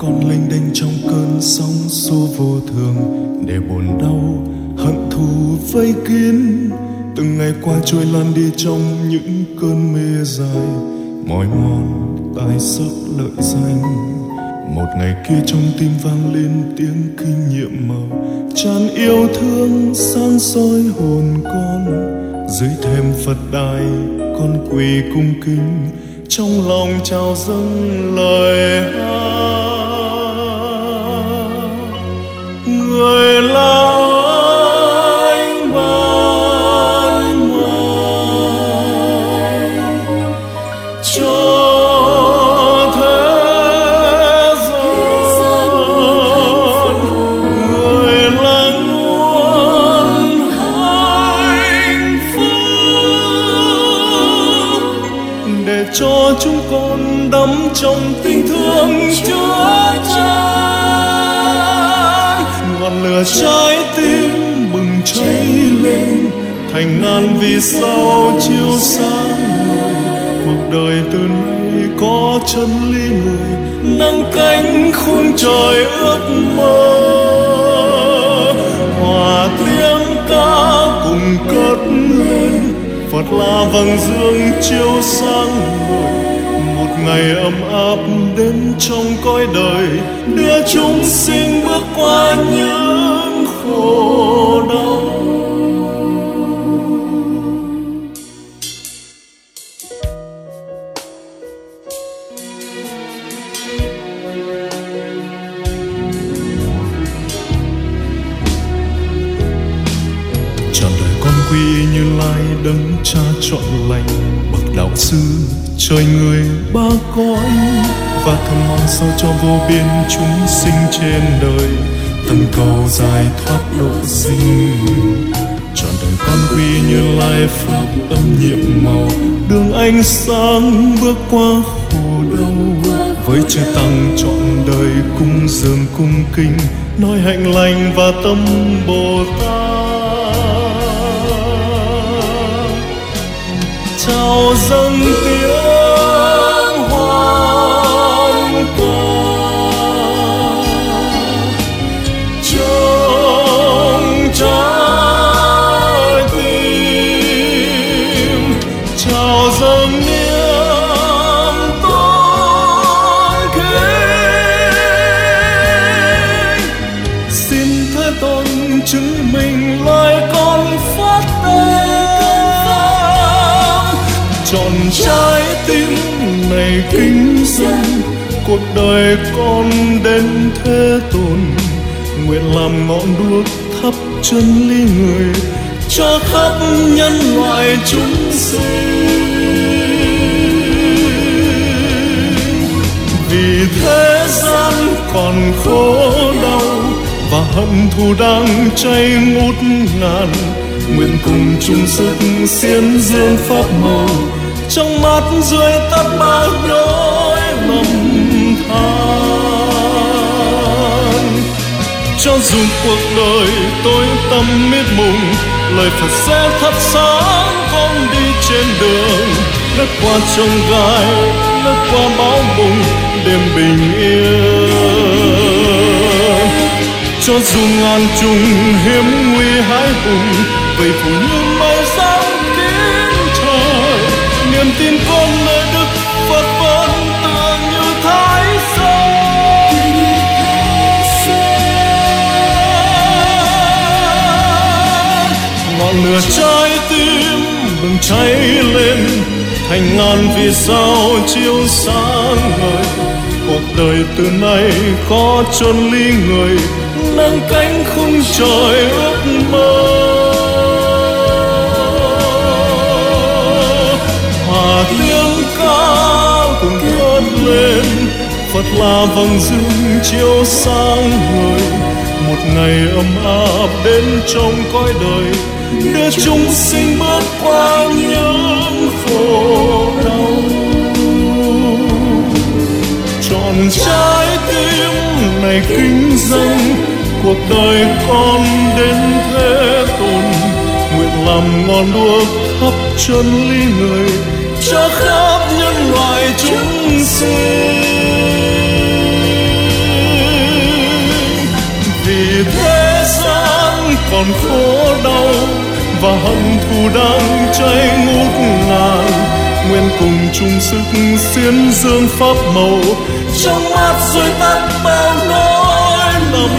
con lênh đênh trong cơn sóng xô vô thường, để buồn đau hận thù vây kín. Từng ngày qua trôi lan đi trong những cơn mê dài, mỏi mòn tài sắc lợi danh. Một ngày kia trong tim vang lên tiếng kinh nghiệm màu, tràn yêu thương sáng soi hồn con. Dưới thềm Phật đài con quỳ cung kính, trong lòng trào dâng lời hát. Người là ánh ban mai cho thế gian, người là nguồn hạnh phúc, để cho chúng con đắm trong tình thương Chúa Cha. Ngọn lửa trái tim bừng cháy lên, thành ngàn vì sao chiếu sáng người. Cuộc đời từ nay có chân lý người, nâng cánh khung trời ước mơ. Hòa tiếng ca cùng cất lên, Phật là vầng dương chiếu sáng người. Một ngày ấm áp đến trong cõi đời, đưa chúng sinh bước qua những khổ đau. Trọn đời con quy Như Lai đấng Cha trọn lành, bậc đạo sư trời người ba cõi, và thầm mong sao cho vô biên chúng sinh trên đời từng cầu giải thoát độ sinh. Trọn đời con quy Như Lai pháp âm nhiệm màu, đường ánh sáng bước qua khổ đau. Với chư tăng trọn đời cung dường cung kính, nói hạnh lành và tâm Bồ Tát. Chào dâng tiếng hoan ca trong trái tim, chào dâng niềm tôn kính. Xin Thế Tôn chứng minh lời con phát tâm, trọn trái tim này kính dâng. Cuộc đời con đến Thế Tôn, nguyện làm ngọn đuốc thắp chân lý người, cho khắp nhân loại chúng sinh. Vì thế gian còn khổ đau, và hận thù đang cháy ngút ngàn, nguyện cùng chung sức xiên dương pháp màu, trong mắt rơi tất bao nỗi lầm than. Cho dù cuộc đời tối tăm mịt mùng, lời Phật sẽ thắp sáng con đi trên đường. Lướt qua chông gai, lướt qua bão bùng, đêm bình yên. Cho dù ngàn trùng hiểm nguy hãi hùng, vậy phủ như mây giăng kín trời. Niềm tin con nơi Đức Phật vẫn tựa như Thái Sơn. Ngọn lửa trái tim bừng cháy lên, thành ngàn vì sao chiếu sáng ngời. Cuộc đời từ nay có chân lý người, nâng cánh khung trời ước mơ. Hòa tiếng ca cùng cất lên, Phật là vầng dương chiếu sáng người. Một ngày ấm áp đến trong cõi đời, đưa chúng sinh bước qua những khổ đau. Trọn trái tim này kính dâng, cuộc đời con đến Thế Tôn, nguyện làm ngọn đuốc thắp chân lý người, cho khắp nhân loại chúng sinh. còn khổ đau và hận thù đang cháy ngút ngàn, nguyện cùng chung sức xiên dương pháp màu trong mắt rồi tắt bao nỗi lầm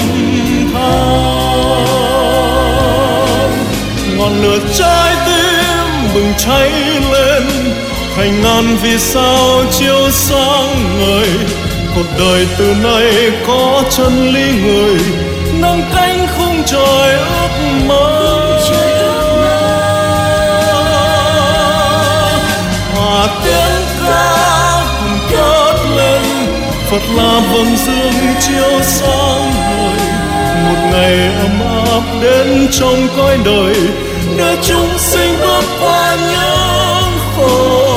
than. Ngọn lửa trái tim bừng cháy lên thành ngàn vì sao chiếu sáng ngời. Cuộc đời từ nay có chân lý người nâng cánh khung trời ước mơ. Hòa tiếng ca cùng cất lên, Phật là vầng dương chiếu sáng ngời. Một ngày ấm áp đến trong cõi đời, để chúng sinh bước qua những khổ